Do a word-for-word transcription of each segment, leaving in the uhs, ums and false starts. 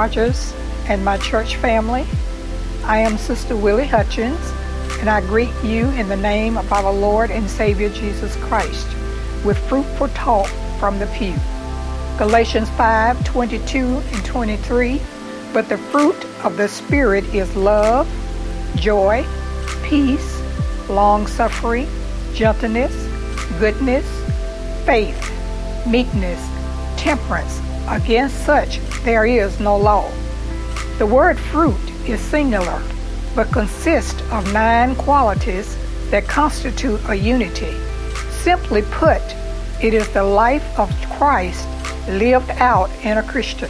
Rogers and my church family. I am Sister Willie Hutchins, and I greet you in the name of our Lord and Savior Jesus Christ with fruitful talk from the pew. Galatians five, twenty-two and twenty-three, but the fruit of the Spirit is love, joy, peace, long-suffering, gentleness, goodness, faith, meekness, temperance. Against such there is no law. The word fruit is singular, but consists of nine qualities that constitute a unity. Simply put, it is the life of Christ lived out in a Christian.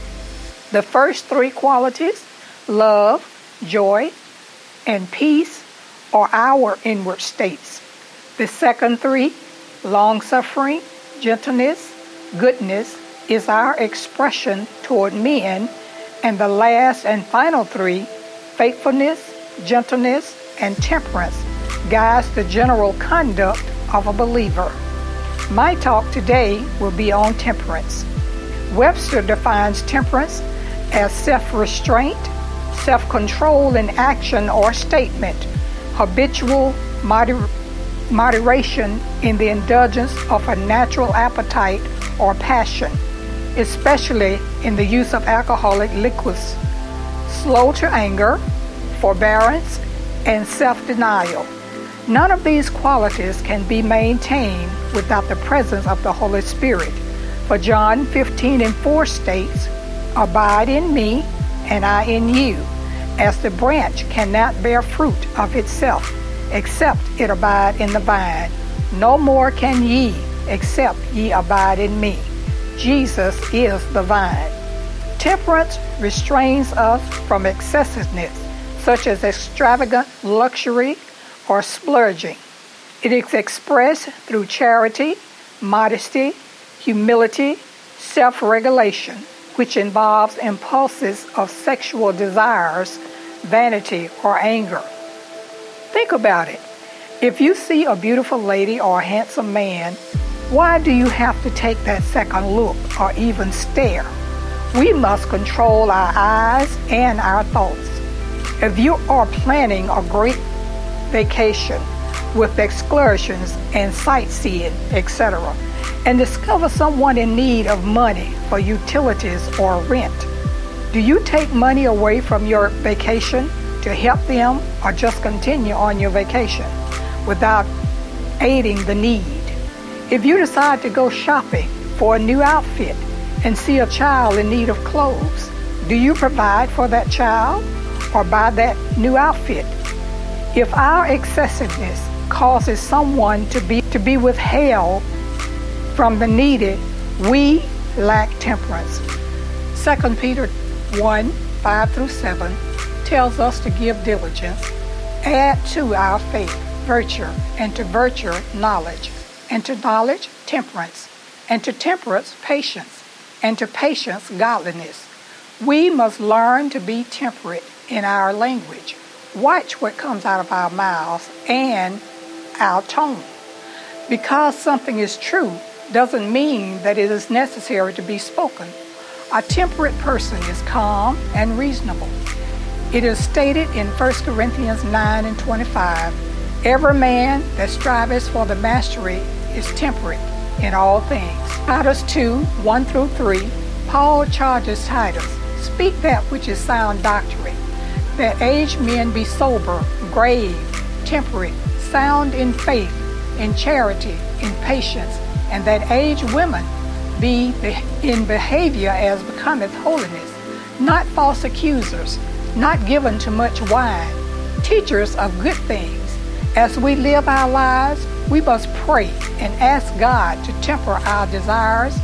The first three qualities, love, joy, and peace, are our inward states. The second three, long-suffering, gentleness, goodness, is our expression toward men, and the last and final three, faithfulness, gentleness, and temperance, guides the general conduct of a believer. My talk today will be on temperance. Webster defines temperance as self-restraint, self-control in action or statement, habitual moder- moderation in the indulgence of a natural appetite or passion, especially in the use of alcoholic liquors, slow to anger, forbearance, and self-denial. None of these qualities can be maintained without the presence of the Holy Spirit. For John fifteen and four states, "Abide in me, and I in you, as the branch cannot bear fruit of itself, except it abide in the vine. No more can ye, except ye abide in me." Jesus is the vine. Temperance restrains us from excessiveness, such as extravagant luxury or splurging. It is expressed through charity, modesty, humility, self-regulation, which involves impulses of sexual desires, vanity, or anger. Think about it. If you see a beautiful lady or a handsome man, why do you have to take that second look or even stare? We must control our eyes and our thoughts. If you are planning a great vacation with excursions and sightseeing, et cetera, and discover someone in need of money for utilities or rent, do you take money away from your vacation to help them, or just continue on your vacation without aiding the need? If you decide to go shopping for a new outfit and see a child in need of clothes, do you provide for that child or buy that new outfit? If our excessiveness causes someone to be to be withheld from the needed, we lack temperance. Second Peter one, five through seven tells us to give diligence, add to our faith virtue, and to virtue knowledge, and to knowledge temperance, and to temperance patience, and to patience godliness. We must learn to be temperate in our language. Watch what comes out of our mouths and our tone. Because something is true doesn't mean that it is necessary to be spoken. A temperate person is calm and reasonable. It is stated in First Corinthians nine and twenty-five, "Every man that striveth for the mastery is temperate in all things." Titus two, one through three, Paul charges Titus, "Speak that which is sound doctrine, that aged men be sober, grave, temperate, sound in faith, in charity, in patience, and that aged women be in behavior as becometh holiness, not false accusers, not given to much wine, teachers of good things." As we live our lives, we must pray and ask God to temper our desires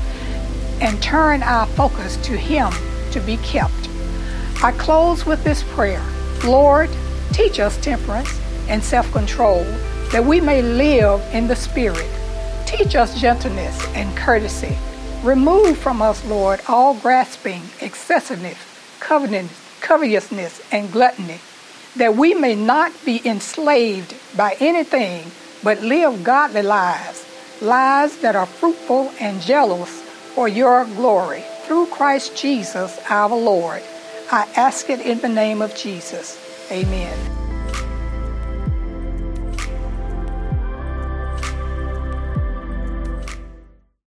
and turn our focus to Him to be kept. I close with this prayer. Lord, teach us temperance and self-control, that we may live in the Spirit. Teach us gentleness and courtesy. Remove from us, Lord, all grasping, excessiveness, covetousness, and gluttony, that we may not be enslaved by anything, but live godly lives, lives that are fruitful and jealous for your glory. through Christ Jesus our Lord. I ask it in the name of Jesus. Amen.